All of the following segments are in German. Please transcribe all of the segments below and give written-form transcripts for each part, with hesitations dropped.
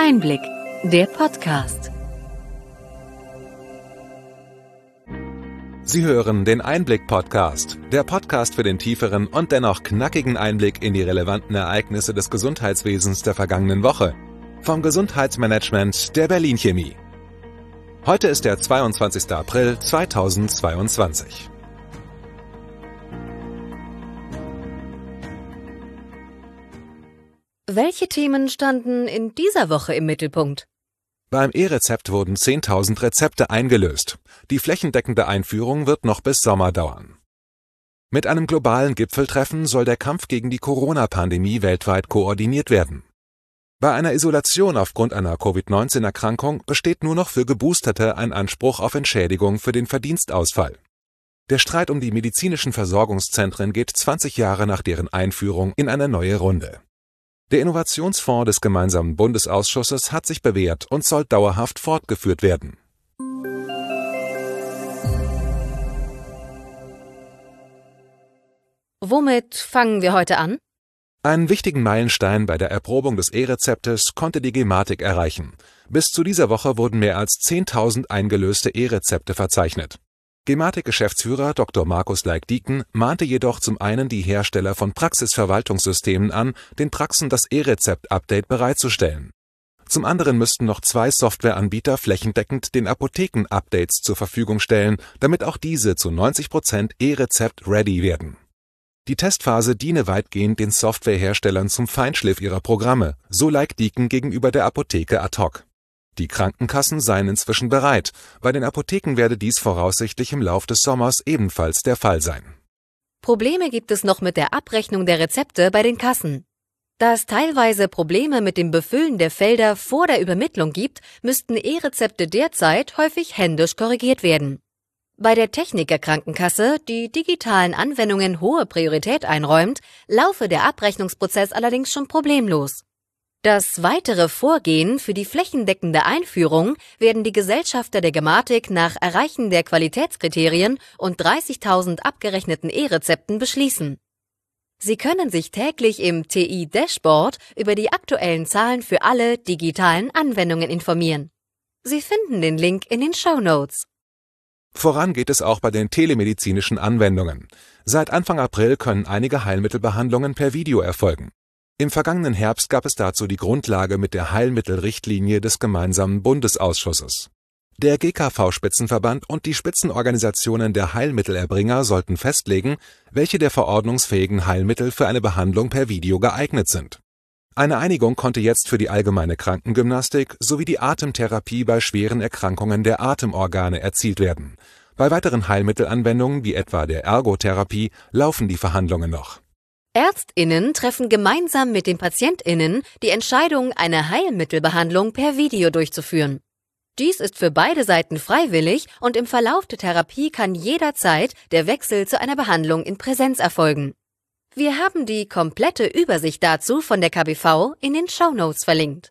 Einblick, der Podcast. Sie hören den Einblick-Podcast, der Podcast für den tieferen und dennoch knackigen Einblick in die relevanten Ereignisse des Gesundheitswesens der vergangenen Woche. Vom Gesundheitsmanagement der Berlin Chemie. Heute ist der 22. April 2022. Welche Themen standen in dieser Woche im Mittelpunkt? Beim E-Rezept wurden 10.000 Rezepte eingelöst. Die flächendeckende Einführung wird noch bis Sommer dauern. Mit einem globalen Gipfeltreffen soll der Kampf gegen die Corona-Pandemie weltweit koordiniert werden. Bei einer Isolation aufgrund einer Covid-19-Erkrankung besteht nur noch für Geboosterte ein Anspruch auf Entschädigung für den Verdienstausfall. Der Streit um die medizinischen Versorgungszentren geht 20 Jahre nach deren Einführung in eine neue Runde. Der Innovationsfonds des gemeinsamen Bundesausschusses hat sich bewährt und soll dauerhaft fortgeführt werden. Womit fangen wir heute an? Einen wichtigen Meilenstein bei der Erprobung des E-Rezeptes konnte die Gematik erreichen. Bis zu dieser Woche wurden mehr als 10.000 eingelöste E-Rezepte verzeichnet. Gematik-Geschäftsführer Dr. Markus Laik-Dieken mahnte jedoch zum einen die Hersteller von Praxisverwaltungssystemen an, den Praxen das E-Rezept-Update bereitzustellen. Zum anderen müssten noch 2 Softwareanbieter flächendeckend den Apotheken Updates zur Verfügung stellen, damit auch diese zu 90% E-Rezept-ready werden. Die Testphase diene weitgehend den Softwareherstellern zum Feinschliff ihrer Programme, so Laik-Dieken gegenüber der Apotheke ad hoc. Die Krankenkassen seien inzwischen bereit, bei den Apotheken werde dies voraussichtlich im Lauf des Sommers ebenfalls der Fall sein. Probleme gibt es noch mit der Abrechnung der Rezepte bei den Kassen. Da es teilweise Probleme mit dem Befüllen der Felder vor der Übermittlung gibt, müssten E-Rezepte derzeit häufig händisch korrigiert werden. Bei der Techniker Krankenkasse, die digitalen Anwendungen hohe Priorität einräumt, laufe der Abrechnungsprozess allerdings schon problemlos. Das weitere Vorgehen für die flächendeckende Einführung werden die Gesellschafter der Gematik nach Erreichen der Qualitätskriterien und 30.000 abgerechneten E-Rezepten beschließen. Sie können sich täglich im TI-Dashboard über die aktuellen Zahlen für alle digitalen Anwendungen informieren. Sie finden den Link in den Shownotes. Voran geht es auch bei den telemedizinischen Anwendungen. Seit Anfang April können einige Heilmittelbehandlungen per Video erfolgen. Im vergangenen Herbst gab es dazu die Grundlage mit der Heilmittelrichtlinie des gemeinsamen Bundesausschusses. Der GKV-Spitzenverband und die Spitzenorganisationen der Heilmittelerbringer sollten festlegen, welche der verordnungsfähigen Heilmittel für eine Behandlung per Video geeignet sind. Eine Einigung konnte jetzt für die allgemeine Krankengymnastik sowie die Atemtherapie bei schweren Erkrankungen der Atemorgane erzielt werden. Bei weiteren Heilmittelanwendungen wie etwa der Ergotherapie laufen die Verhandlungen noch. ÄrztInnen treffen gemeinsam mit den PatientInnen die Entscheidung, eine Heilmittelbehandlung per Video durchzuführen. Dies ist für beide Seiten freiwillig und im Verlauf der Therapie kann jederzeit der Wechsel zu einer Behandlung in Präsenz erfolgen. Wir haben die komplette Übersicht dazu von der KBV in den Shownotes verlinkt.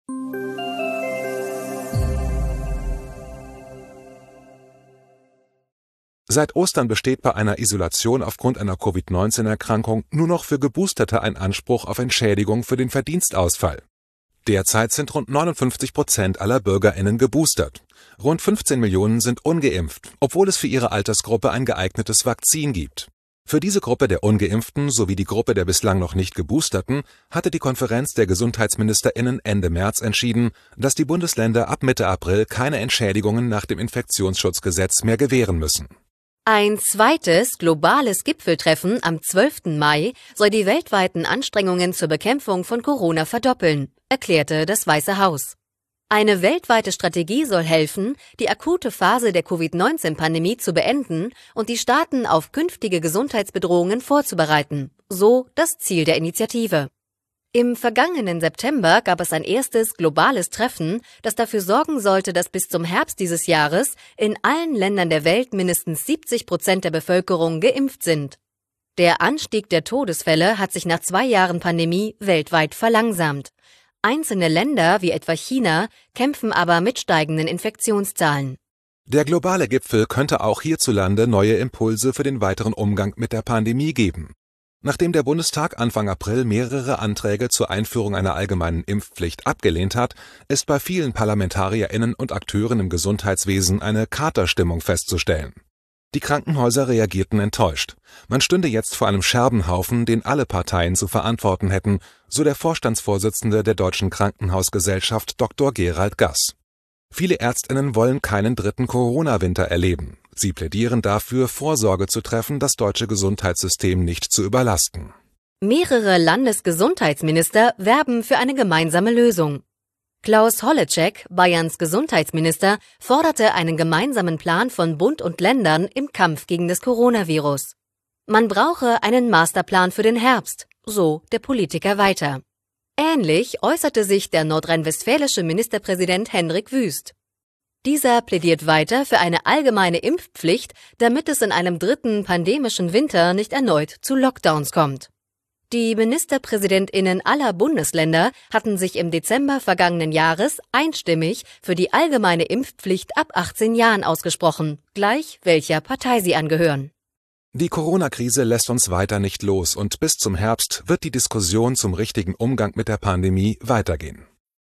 Seit Ostern besteht bei einer Isolation aufgrund einer Covid-19-Erkrankung nur noch für Geboosterte ein Anspruch auf Entschädigung für den Verdienstausfall. Derzeit sind rund 59% aller BürgerInnen geboostert. Rund 15 Millionen sind ungeimpft, obwohl es für ihre Altersgruppe ein geeignetes Vakzin gibt. Für diese Gruppe der Ungeimpften sowie die Gruppe der bislang noch nicht Geboosterten hatte die Konferenz der GesundheitsministerInnen Ende März entschieden, dass die Bundesländer ab Mitte April keine Entschädigungen nach dem Infektionsschutzgesetz mehr gewähren müssen. Ein zweites globales Gipfeltreffen am 12. Mai soll die weltweiten Anstrengungen zur Bekämpfung von Corona verdoppeln, erklärte das Weiße Haus. Eine weltweite Strategie soll helfen, die akute Phase der Covid-19-Pandemie zu beenden und die Staaten auf künftige Gesundheitsbedrohungen vorzubereiten, so das Ziel der Initiative. Im vergangenen September gab es ein erstes globales Treffen, das dafür sorgen sollte, dass bis zum Herbst dieses Jahres in allen Ländern der Welt mindestens 70% der Bevölkerung geimpft sind. Der Anstieg der Todesfälle hat sich nach 2 Jahren Pandemie weltweit verlangsamt. Einzelne Länder, wie etwa China, kämpfen aber mit steigenden Infektionszahlen. Der globale Gipfel könnte auch hierzulande neue Impulse für den weiteren Umgang mit der Pandemie geben. Nachdem der Bundestag Anfang April mehrere Anträge zur Einführung einer allgemeinen Impfpflicht abgelehnt hat, ist bei vielen ParlamentarierInnen und Akteuren im Gesundheitswesen eine Katerstimmung festzustellen. Die Krankenhäuser reagierten enttäuscht. Man stünde jetzt vor einem Scherbenhaufen, den alle Parteien zu verantworten hätten, so der Vorstandsvorsitzende der Deutschen Krankenhausgesellschaft Dr. Gerald Gass. Viele ÄrztInnen wollen keinen dritten Corona-Winter erleben. Sie plädieren dafür, Vorsorge zu treffen, das deutsche Gesundheitssystem nicht zu überlasten. Mehrere Landesgesundheitsminister werben für eine gemeinsame Lösung. Klaus Holleczek, Bayerns Gesundheitsminister, forderte einen gemeinsamen Plan von Bund und Ländern im Kampf gegen das Coronavirus. Man brauche einen Masterplan für den Herbst, so der Politiker weiter. Ähnlich äußerte sich der nordrhein-westfälische Ministerpräsident Hendrik Wüst. Dieser plädiert weiter für eine allgemeine Impfpflicht, damit es in einem dritten pandemischen Winter nicht erneut zu Lockdowns kommt. Die MinisterpräsidentInnen aller Bundesländer hatten sich im Dezember vergangenen Jahres einstimmig für die allgemeine Impfpflicht ab 18 Jahren ausgesprochen, gleich welcher Partei sie angehören. Die Corona-Krise lässt uns weiter nicht los und bis zum Herbst wird die Diskussion zum richtigen Umgang mit der Pandemie weitergehen.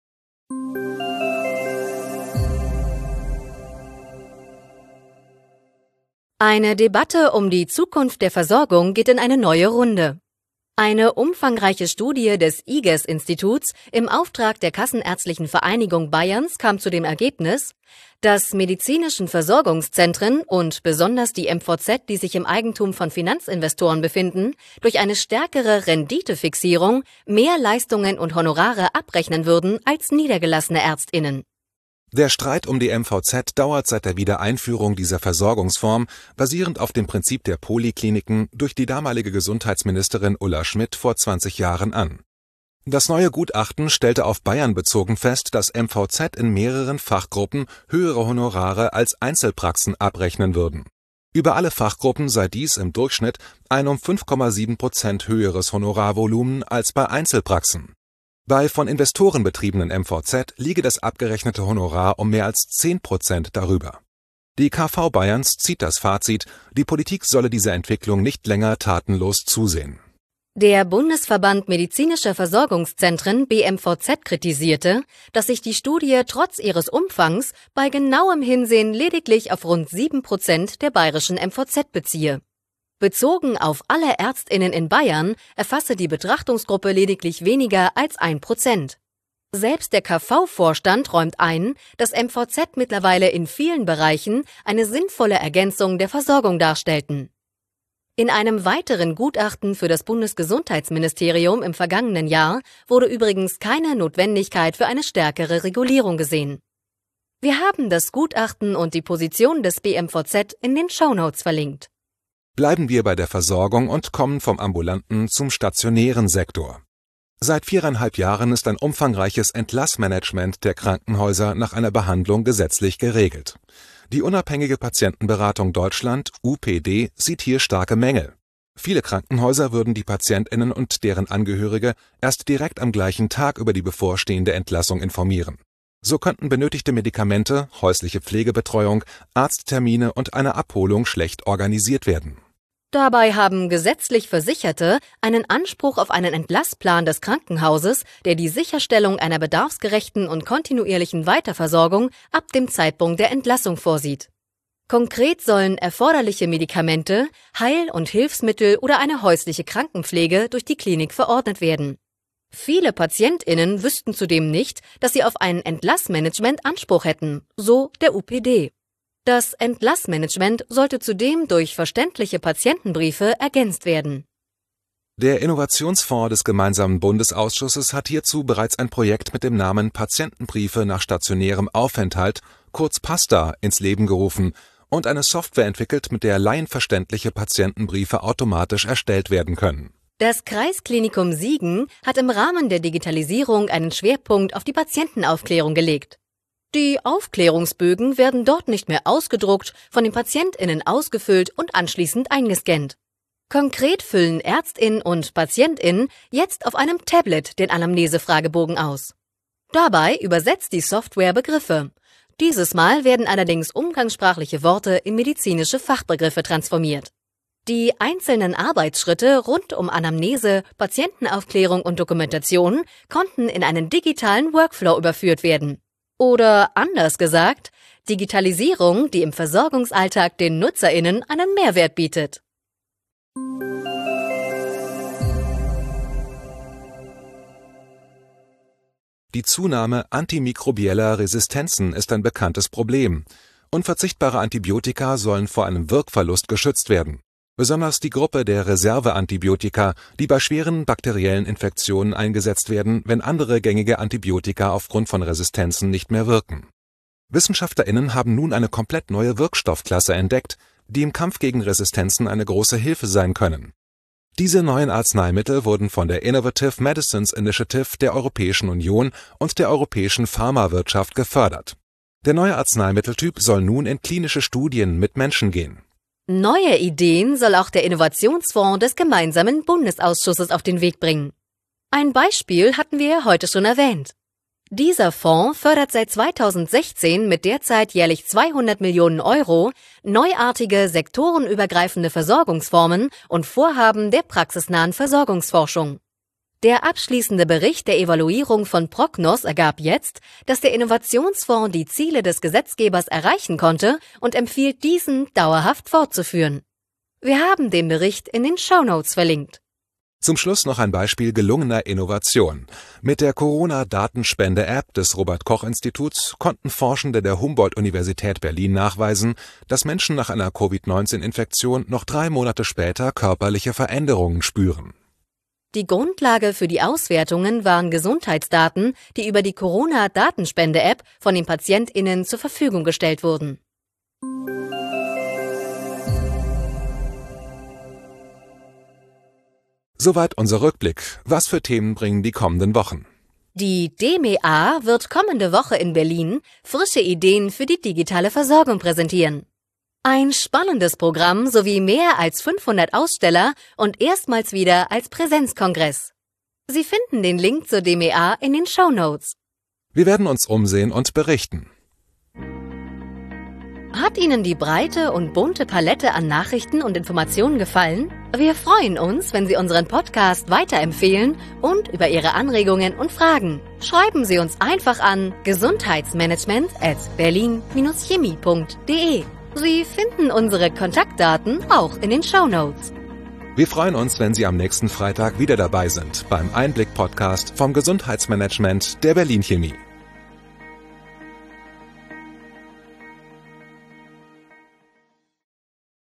Eine Debatte um die Zukunft der Versorgung geht in eine neue Runde. Eine umfangreiche Studie des IGES-Instituts im Auftrag der Kassenärztlichen Vereinigung Bayerns kam zu dem Ergebnis, dass medizinischen Versorgungszentren und besonders die MVZ, die sich im Eigentum von Finanzinvestoren befinden, durch eine stärkere Renditefixierung mehr Leistungen und Honorare abrechnen würden als niedergelassene ÄrztInnen. Der Streit um die MVZ dauert seit der Wiedereinführung dieser Versorgungsform, basierend auf dem Prinzip der Polikliniken, durch die damalige Gesundheitsministerin Ulla Schmidt vor 20 Jahren an. Das neue Gutachten stellte auf Bayern bezogen fest, dass MVZ in mehreren Fachgruppen höhere Honorare als Einzelpraxen abrechnen würden. Über alle Fachgruppen sei dies im Durchschnitt ein um 5,7% höheres Honorarvolumen als bei Einzelpraxen. Bei von Investoren betriebenen MVZ liege das abgerechnete Honorar um mehr als 10% darüber. Die KV Bayerns zieht das Fazit, die Politik solle dieser Entwicklung nicht länger tatenlos zusehen. Der Bundesverband Medizinischer Versorgungszentren BMVZ kritisierte, dass sich die Studie trotz ihres Umfangs bei genauem Hinsehen lediglich auf rund 7% der bayerischen MVZ beziehe. Bezogen auf alle ÄrztInnen in Bayern erfasse die Betrachtungsgruppe lediglich weniger als 1%. Selbst der KV-Vorstand räumt ein, dass MVZ mittlerweile in vielen Bereichen eine sinnvolle Ergänzung der Versorgung darstellten. In einem weiteren Gutachten für das Bundesgesundheitsministerium im vergangenen Jahr wurde übrigens keine Notwendigkeit für eine stärkere Regulierung gesehen. Wir haben das Gutachten und die Position des BMVZ in den Shownotes verlinkt. Bleiben wir bei der Versorgung und kommen vom ambulanten zum stationären Sektor. Seit 4,5 Jahren ist ein umfangreiches Entlassmanagement der Krankenhäuser nach einer Behandlung gesetzlich geregelt. Die Unabhängige Patientenberatung Deutschland, UPD, sieht hier starke Mängel. Viele Krankenhäuser würden die PatientInnen und deren Angehörige erst direkt am gleichen Tag über die bevorstehende Entlassung informieren. So könnten benötigte Medikamente, häusliche Pflegebetreuung, Arzttermine und eine Abholung schlecht organisiert werden. Dabei haben gesetzlich Versicherte einen Anspruch auf einen Entlassplan des Krankenhauses, der die Sicherstellung einer bedarfsgerechten und kontinuierlichen Weiterversorgung ab dem Zeitpunkt der Entlassung vorsieht. Konkret sollen erforderliche Medikamente, Heil- und Hilfsmittel oder eine häusliche Krankenpflege durch die Klinik verordnet werden. Viele PatientInnen wüssten zudem nicht, dass sie auf ein Entlassmanagement Anspruch hätten, so der UPD. Das Entlassmanagement sollte zudem durch verständliche Patientenbriefe ergänzt werden. Der Innovationsfonds des gemeinsamen Bundesausschusses hat hierzu bereits ein Projekt mit dem Namen Patientenbriefe nach stationärem Aufenthalt, kurz PASTA, ins Leben gerufen und eine Software entwickelt, mit der laienverständliche Patientenbriefe automatisch erstellt werden können. Das Kreisklinikum Siegen hat im Rahmen der Digitalisierung einen Schwerpunkt auf die Patientenaufklärung gelegt. Die Aufklärungsbögen werden dort nicht mehr ausgedruckt, von den PatientInnen ausgefüllt und anschließend eingescannt. Konkret füllen ÄrztInnen und PatientInnen jetzt auf einem Tablet den Anamnesefragebogen aus. Dabei übersetzt die Software Begriffe. Dieses Mal werden allerdings umgangssprachliche Worte in medizinische Fachbegriffe transformiert. Die einzelnen Arbeitsschritte rund um Anamnese, Patientenaufklärung und Dokumentation konnten in einen digitalen Workflow überführt werden. Oder anders gesagt, Digitalisierung, die im Versorgungsalltag den NutzerInnen einen Mehrwert bietet. Die Zunahme antimikrobieller Resistenzen ist ein bekanntes Problem. Unverzichtbare Antibiotika sollen vor einem Wirkverlust geschützt werden. Besonders die Gruppe der Reserveantibiotika, die bei schweren bakteriellen Infektionen eingesetzt werden, wenn andere gängige Antibiotika aufgrund von Resistenzen nicht mehr wirken. WissenschaftlerInnen haben nun eine komplett neue Wirkstoffklasse entdeckt, die im Kampf gegen Resistenzen eine große Hilfe sein können. Diese neuen Arzneimittel wurden von der Innovative Medicines Initiative der Europäischen Union und der europäischen Pharmawirtschaft gefördert. Der neue Arzneimitteltyp soll nun in klinische Studien mit Menschen gehen. Neue Ideen soll auch der Innovationsfonds des gemeinsamen Bundesausschusses auf den Weg bringen. Ein Beispiel hatten wir heute schon erwähnt. Dieser Fonds fördert seit 2016 mit derzeit jährlich 200 Millionen Euro neuartige sektorenübergreifende Versorgungsformen und Vorhaben der praxisnahen Versorgungsforschung. Der abschließende Bericht der Evaluierung von Prognos ergab jetzt, dass der Innovationsfonds die Ziele des Gesetzgebers erreichen konnte und empfiehlt, diesen dauerhaft fortzuführen. Wir haben den Bericht in den Shownotes verlinkt. Zum Schluss noch ein Beispiel gelungener Innovation. Mit der Corona-Datenspende-App des Robert-Koch-Instituts konnten Forschende der Humboldt-Universität Berlin nachweisen, dass Menschen nach einer Covid-19-Infektion noch 3 Monate später körperliche Veränderungen spüren. Die Grundlage für die Auswertungen waren Gesundheitsdaten, die über die Corona-Datenspende-App von den PatientInnen zur Verfügung gestellt wurden. Soweit unser Rückblick. Was für Themen bringen die kommenden Wochen? Die DMEA wird kommende Woche in Berlin frische Ideen für die digitale Versorgung präsentieren. Ein spannendes Programm sowie mehr als 500 Aussteller und erstmals wieder als Präsenzkongress. Sie finden den Link zur DMEA in den Shownotes. Wir werden uns umsehen und berichten. Hat Ihnen die breite und bunte Palette an Nachrichten und Informationen gefallen? Wir freuen uns, wenn Sie unseren Podcast weiterempfehlen und über Ihre Anregungen und Fragen. Schreiben Sie uns einfach an gesundheitsmanagement@berlin-chemie.de. Sie finden unsere Kontaktdaten auch in den Shownotes. Wir freuen uns, wenn Sie am nächsten Freitag wieder dabei sind beim Einblick-Podcast vom Gesundheitsmanagement der Berlin Chemie.